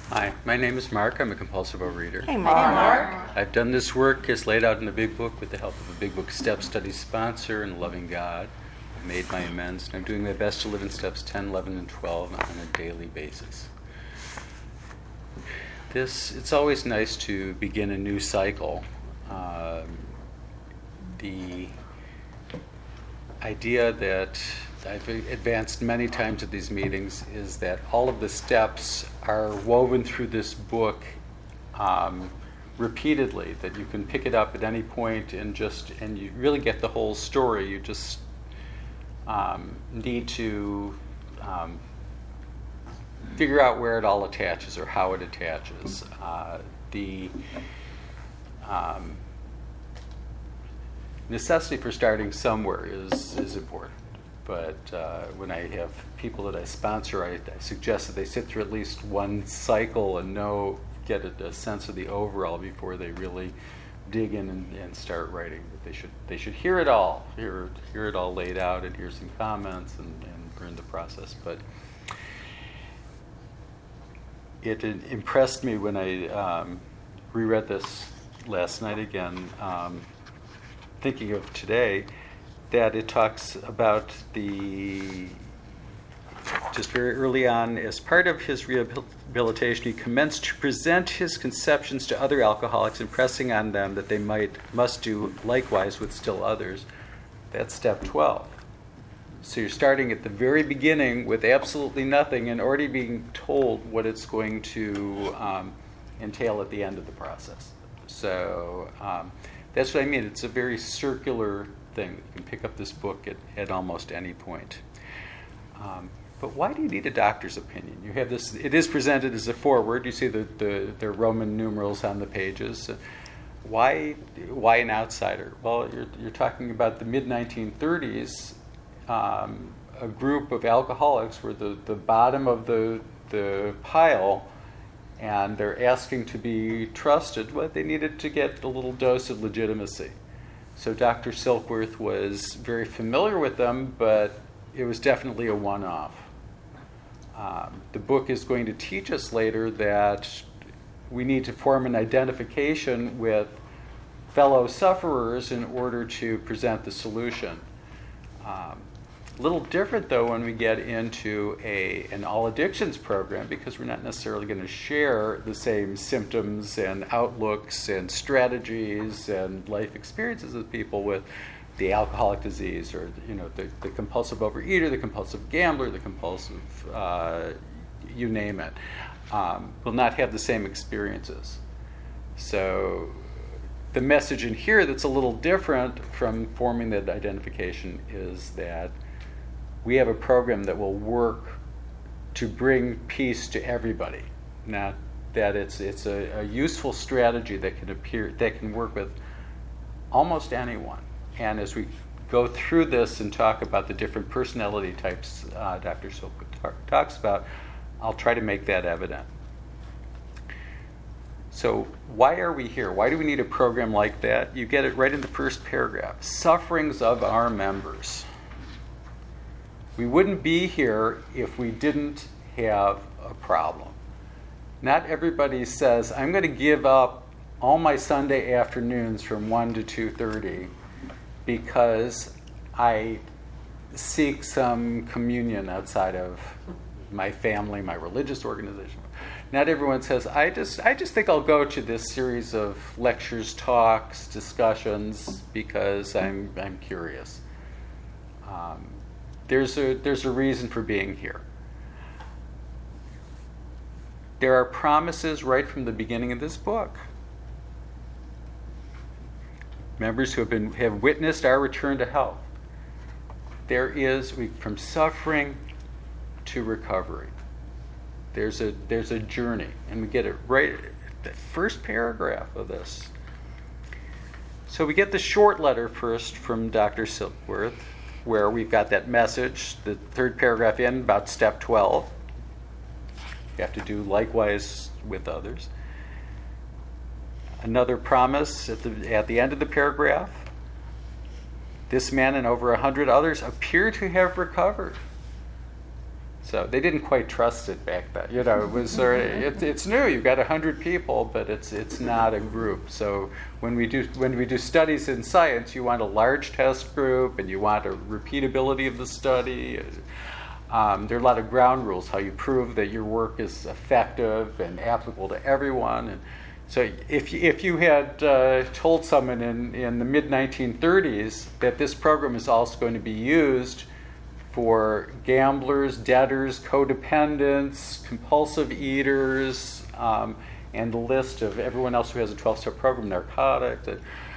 Hi, my name is Mark. I'm a compulsive overeater. Hey, Mark. I've done this work as laid out in the Big Book with the help of a Big Book Step Study sponsor and a loving God. I've made my amends, and I'm doing my best to live in steps 10, 11, and 12 on a daily basis. It's always nice to begin a new cycle. The idea that I've advanced many times at these meetings is that all of the steps are woven through this book repeatedly, that you can pick it up at any point and you really get the whole story. You just need to figure out where it all attaches or how it attaches. The necessity for starting somewhere is important. But when I have people that I sponsor, I suggest that they sit through at least one cycle and get a sense of the overall before they really dig in and start writing. But they should hear it all, hear it all laid out, and hear some comments and learn the process. But it impressed me when I reread this last night again, thinking of today, that it talks about just very early on, as part of his rehabilitation, he commenced to present his conceptions to other alcoholics, impressing on them that they must do likewise with still others. That's step 12. So you're starting at the very beginning with absolutely nothing and already being told what it's going to entail at the end of the process. So that's what I mean. It's a very circular thing. You can pick up this book at almost any point. But why do you need a doctor's opinion? You have this. It is presented as a foreword. You see the Roman numerals on the pages. Why an outsider? Well, you're talking about the mid-1930s. A group of alcoholics were the bottom of the pile, and they're asking to be trusted. Well, they needed to get a little dose of legitimacy. So Dr. Silkworth was very familiar with them, but it was definitely a one-off. The book is going to teach us later that we need to form an identification with fellow sufferers in order to present the solution. A little different, though, when we get into an all addictions program, because we're not necessarily going to share the same symptoms and outlooks and strategies and life experiences with people with the alcoholic disease or the compulsive overeater, the compulsive gambler, the compulsive you name it, will not have the same experiences. So the message in here that's a little different from forming that identification is that we have a program that will work to bring peace to everybody. Not that it's a useful strategy that can work with almost anyone. And as we go through this and talk about the different personality types Dr. Silkworth talks about, I'll try to make that evident. So why are we here? Why do we need a program like that? You get it right in the first paragraph. Sufferings of our members. We wouldn't be here if we didn't have a problem. Not everybody says, I'm going to give up all my Sunday afternoons from 1 to 2:30 because I seek some communion outside of my family, my religious organization. Not everyone says, I just think I'll go to this series of lectures, talks, discussions because I'm curious. There's a reason for being here. There are promises right from the beginning of this book. Members who have witnessed our return to health. There is from suffering to recovery. There's a journey, and we get it right at the first paragraph of this. So we get the short letter first from Dr. Silkworth, where we've got that message, the third paragraph in, about step 12. You have to do likewise with others. Another promise at the end of the paragraph. This man and over 100 others appear to have recovered. So they didn't quite trust it back then. You know, it was it's new. You've got 100 people, but it's not a group. So when we do studies in science, you want a large test group, and you want a repeatability of the study. There are a lot of ground rules, how you prove that your work is effective and applicable to everyone. And so if you had told someone in the mid-1930s that this program is also going to be used for gamblers, debtors, codependents, compulsive eaters, and the list of everyone else who has a 12-step program, narcotics,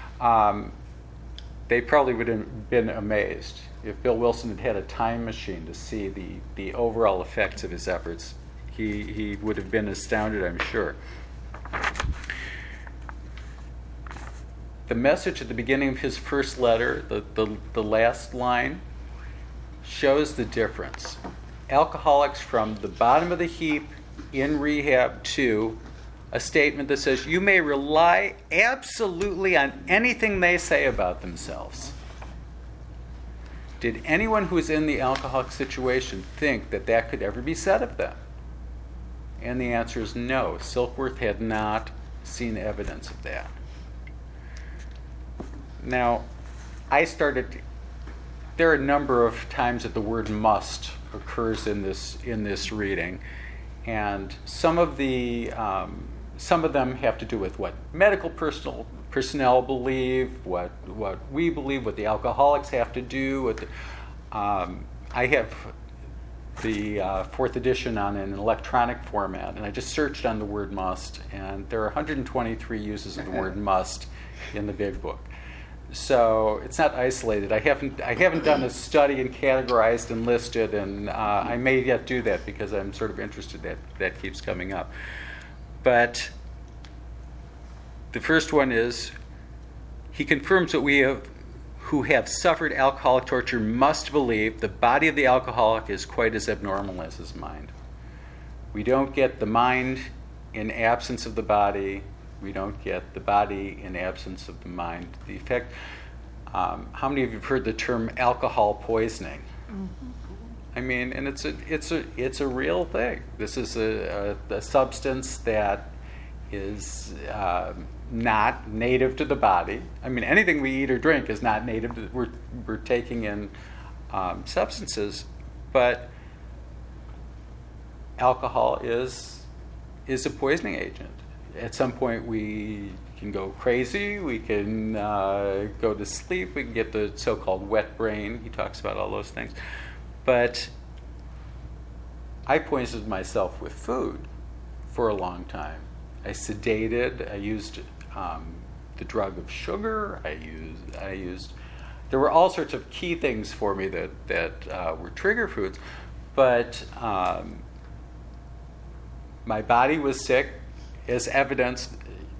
they probably would have been amazed. If Bill Wilson had had a time machine to see the overall effects of his efforts, he would have been astounded, I'm sure. The message at the beginning of his first letter, the last line, shows the difference. Alcoholics from the bottom of the heap in rehab to a statement that says you may rely absolutely on anything they say about themselves. Did anyone who was in the alcoholic situation think that that could ever be said of them? And the answer is no. Silkworth had not seen evidence of that. Now, there are a number of times that the word must occurs in this reading, and some of them have to do with what medical personnel believe, what we believe, what the alcoholics have to do. I have the fourth edition on an electronic format, and I just searched on the word must, and there are 123 uses of the word must in the big book. So it's not isolated. I haven't done a study and categorized and listed, and I may yet do that because I'm sort of interested that keeps coming up. But the first one is, he confirms that we who have suffered alcoholic torture must believe the body of the alcoholic is quite as abnormal as his mind. We don't get the mind in absence of the body. We don't get the body in absence of the mind. The effect. How many of you have heard the term alcohol poisoning? Mm-hmm. I mean, and it's a real thing. This is a substance that is not native to the body. I mean, anything we eat or drink is not native to. We're taking in substances, but alcohol is a poisoning agent. At some point, we can go crazy, we can go to sleep, we can get the so-called wet brain. He talks about all those things. But I poisoned myself with food for a long time. I sedated, I used the drug of sugar, I used there were all sorts of key things for me that were trigger foods, but my body was sick. As evidence,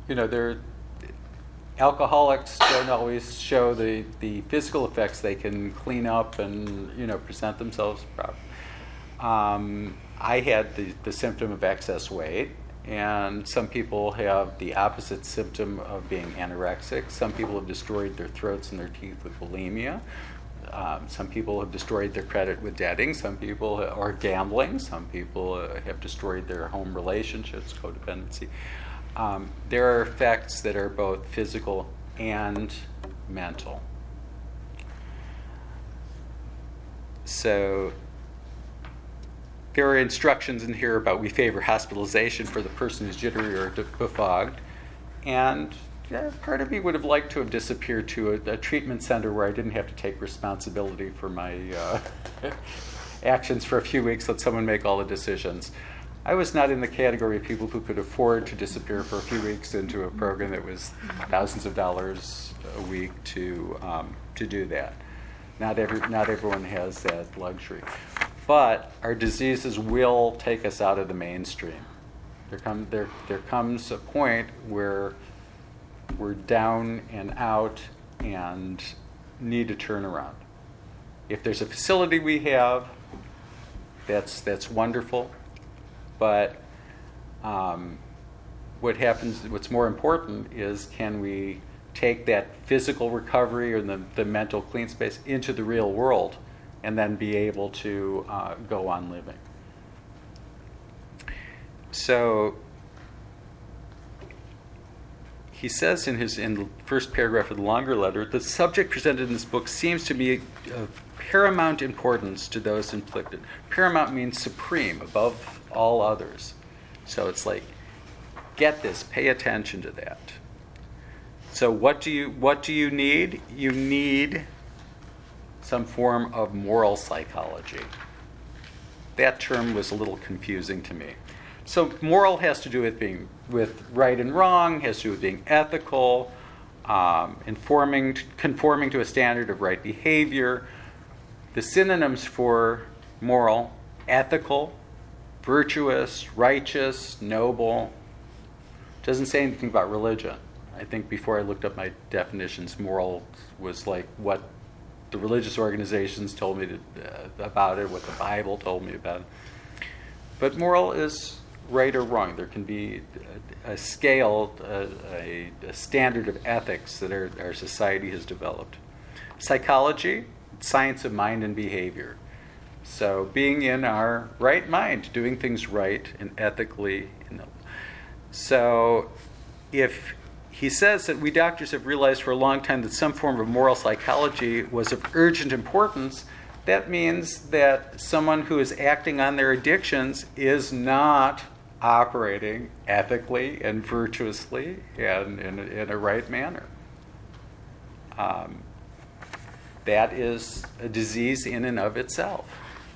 alcoholics don't always show the physical effects. They can clean up and present themselves properly. I had the symptom of excess weight, and some people have the opposite symptom of being anorexic. Some people have destroyed their throats and their teeth with bulimia. Some people have destroyed their credit with debting. Some people are gambling. Some people have destroyed their home relationships, codependency. There are effects that are both physical and mental. So there are instructions in here about we favor hospitalization for the person who's jittery or befogged. And part of me would have liked to have disappeared to a treatment center where I didn't have to take responsibility for my actions for a few weeks, let someone make all the decisions. I was not in the category of people who could afford to disappear for a few weeks into a program that was thousands of dollars a week to do that. Not everyone has that luxury. But our diseases will take us out of the mainstream. There comes a point where we're down and out and need to turn around. If there's a facility we have, that's wonderful. But what's more important is, can we take that physical recovery or the mental clean space into the real world and then be able to go on living? So he says in the first paragraph of the longer letter, the subject presented in this book seems to be of paramount importance to those inflicted. Paramount means supreme, above all others. So it's like, get this, pay attention to that. So what do you need? You need some form of moral psychology. That term was a little confusing to me. So moral has to do with right and wrong, has to do with being ethical, conforming to a standard of right behavior. The synonyms for moral: ethical, virtuous, righteous, noble. Doesn't say anything about religion. I think before I looked up my definitions, moral was like what the religious organizations told me about it, what the Bible told me about it. But moral is right or wrong. There can be a scale, a standard of ethics that our society has developed. Psychology, science of mind and behavior. So being in our right mind, doing things right and ethically. So if he says that we doctors have realized for a long time that some form of moral psychology was of urgent importance, that means that someone who is acting on their addictions is not operating ethically and virtuously and in a right manner. That is a disease in and of itself.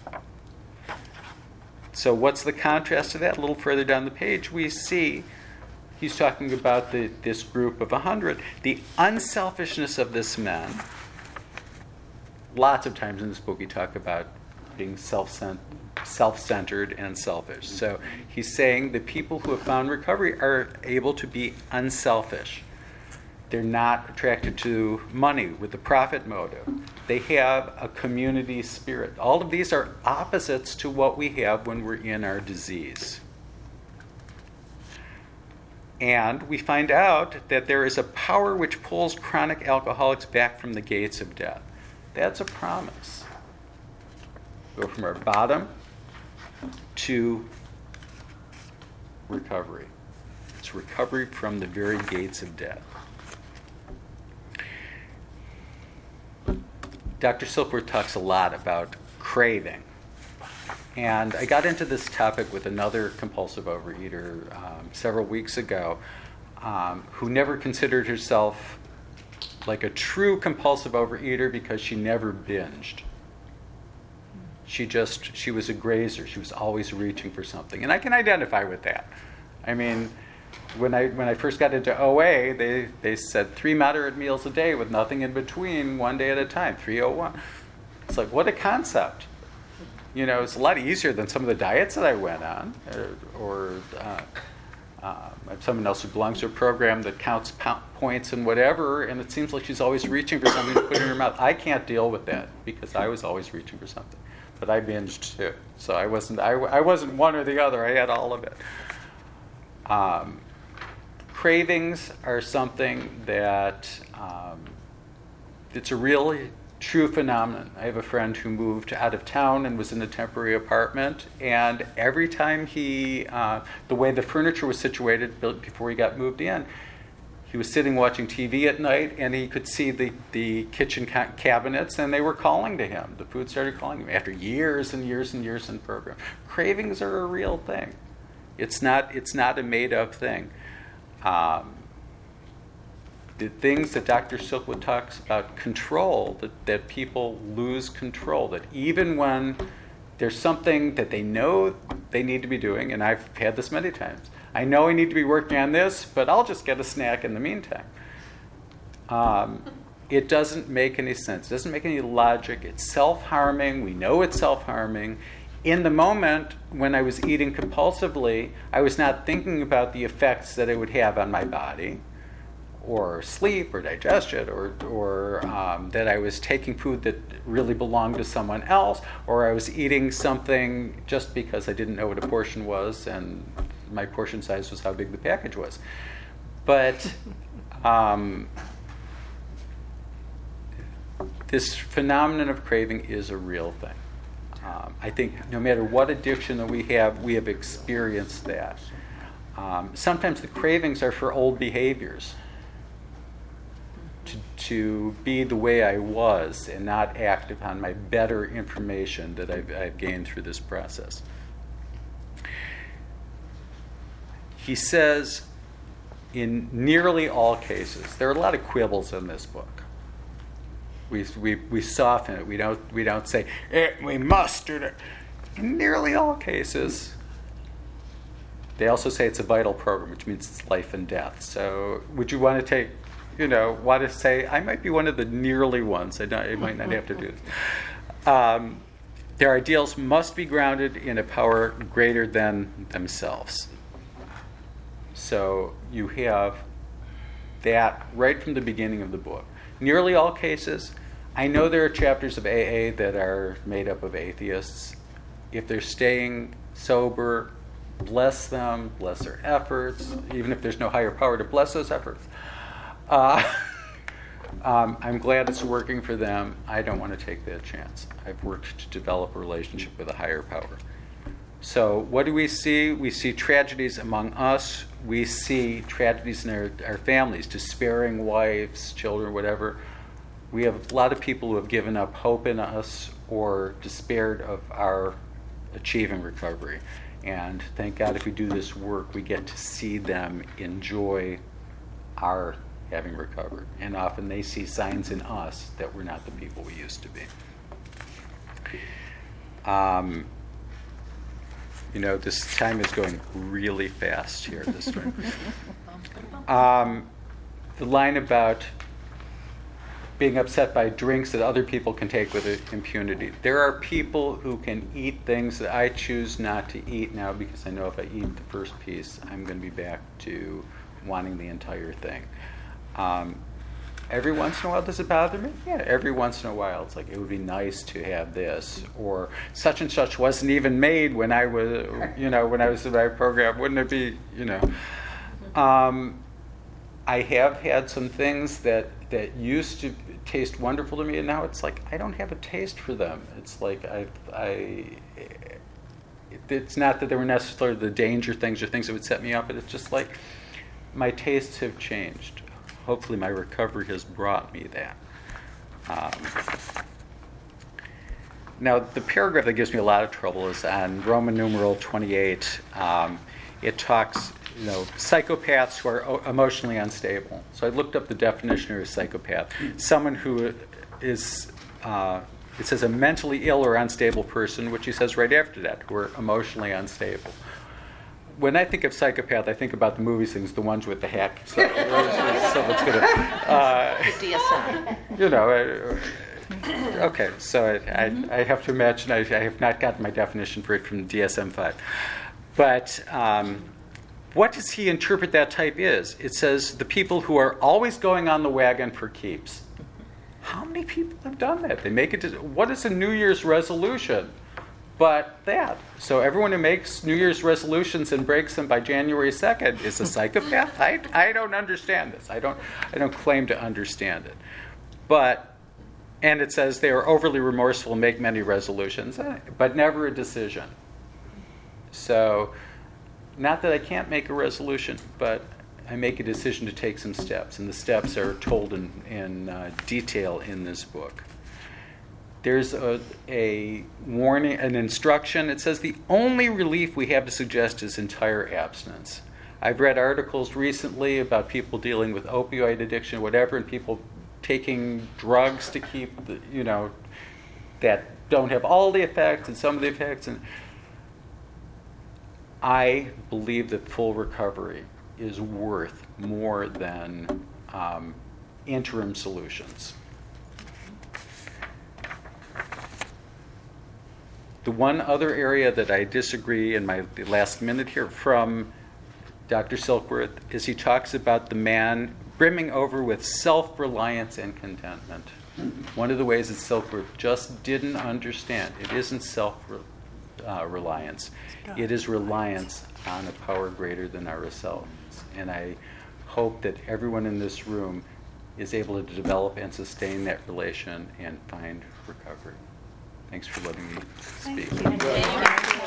So what's the contrast to that? A little further down the page, we see he's talking about this group of 100. The unselfishness of this man. Lots of times in this book, we talk about being self-centered and selfish. So he's saying the people who have found recovery are able to be unselfish. They're not attracted to money with the profit motive. They have a community spirit. All of these are opposites to what we have when we're in our disease. And we find out that there is a power which pulls chronic alcoholics back from the gates of death. That's a promise. Go from our bottom to recovery. It's recovery from the very gates of death. Dr. Silkworth talks a lot about craving. And I got into this topic with another compulsive overeater several weeks ago who never considered herself like a true compulsive overeater because she never binged. She was a grazer. She was always reaching for something. And I can identify with that. I mean, when I first got into OA, they said 3 moderate meals a day with nothing in between, 1 day at a time, 301. It's like, what a concept. You know, it's a lot easier than some of the diets that I went on, or someone else who belongs to a program that counts points and whatever, and it seems like she's always reaching for something to put in her mouth. I can't deal with that because I was always reaching for something, but I binged too. So I wasn't one or the other. I had all of it. Cravings are something that it's a really true phenomenon. I have a friend who moved out of town and was in a temporary apartment, and every time the way the furniture was situated before he got moved in, he was sitting watching TV at night, and he could see the kitchen cabinets, and they were calling to him. The food started calling him after years and years and years in the program. Cravings are a real thing. It's not a made-up thing. The things that Dr. Silkworth talks about, control, that people lose control, that even when there's something that they know they need to be doing, and I've had this many times, I know I need to be working on this, but I'll just get a snack in the meantime. It doesn't make any sense. It doesn't make any logic. It's self-harming. We know it's self-harming. In the moment when I was eating compulsively, I was not thinking about the effects that it would have on my body, or sleep, or digestion, or that I was taking food that really belonged to someone else, or I was eating something just because I didn't know what a portion was, and my portion size was how big the package was. But this phenomenon of craving is a real thing. I think no matter what addiction that we have experienced that. Sometimes the cravings are for old behaviors, to be the way I was and not act upon my better information that I've gained through this process. He says, in nearly all cases, there are a lot of quibbles in this book. We soften it. We don't say we must do it. In nearly all cases, they also say it's a vital program, which means it's life and death. So, would you want to say I might be one of the nearly ones? I might not have to do this. Their ideals must be grounded in a power greater than themselves. So you have that right from the beginning of the book. Nearly all cases, I know there are chapters of AA that are made up of atheists. If they're staying sober, bless them, bless their efforts, even if there's no higher power to bless those efforts. I'm glad it's working for them. I don't want to take that chance. I've worked to develop a relationship with a higher power. So what do we see? We see tragedies among us. We see tragedies in our families, despairing wives, children, whatever. We have a lot of people who have given up hope in us or despaired of our achieving recovery. And thank God if we do this work, we get to see them enjoy our having recovered. And often they see signs in us that we're not the people we used to be. This time is going really fast here this time. The line about being upset by drinks that other people can take with impunity. There are people who can eat things that I choose not to eat now because I know if I eat the first piece, I'm going to be back to wanting the entire thing. Every once in a while, does it bother me? Yeah, every once in a while, it's like, it would be nice to have this, or such and such wasn't even made when I was, when I was in my program. Wouldn't it be, I have had some things that used to taste wonderful to me, and now it's like I don't have a taste for them. It's like it's not that they were necessarily the danger things or things that would set me up, but it's just like my tastes have changed. Hopefully my recovery has brought me that. Now, the paragraph that gives me a lot of trouble is on Roman numeral 28. It talks, psychopaths who are emotionally unstable. So I looked up the definition of a psychopath. Someone who is, it says a mentally ill or unstable person, which he says right after that, who are emotionally unstable. When I think of psychopath, I think about the movie things, the ones with the hack. So someone's going to, DSM. Okay, so I have to imagine I have not gotten my definition for it from DSM-5. But what does he interpret that type is? It says the people who are always going on the wagon for keeps. How many people have done that? They make it to, what is a New Year's resolution? But that. So everyone who makes New Year's resolutions and breaks them by January 2nd is a psychopath? I don't understand this. I don't claim to understand it. And it says they are overly remorseful and make many resolutions, but never a decision. So, not that I can't make a resolution, but I make a decision to take some steps, and the steps are told in detail in this book. There's a warning, an instruction. It says the only relief we have to suggest is entire abstinence. I've read articles recently about people dealing with opioid addiction, whatever, and people taking drugs to keep, that don't have all the effects and some of the effects. And I believe that full recovery is worth more than interim solutions. The one other area that I disagree in my last minute here from Dr. Silkworth is he talks about the man brimming over with self-reliance and contentment. One of the ways that Silkworth just didn't understand, it isn't self-reliance. It is reliance on a power greater than ourselves. And I hope that everyone in this room is able to develop and sustain that relation and find recovery. Thanks for letting me speak. Thank you.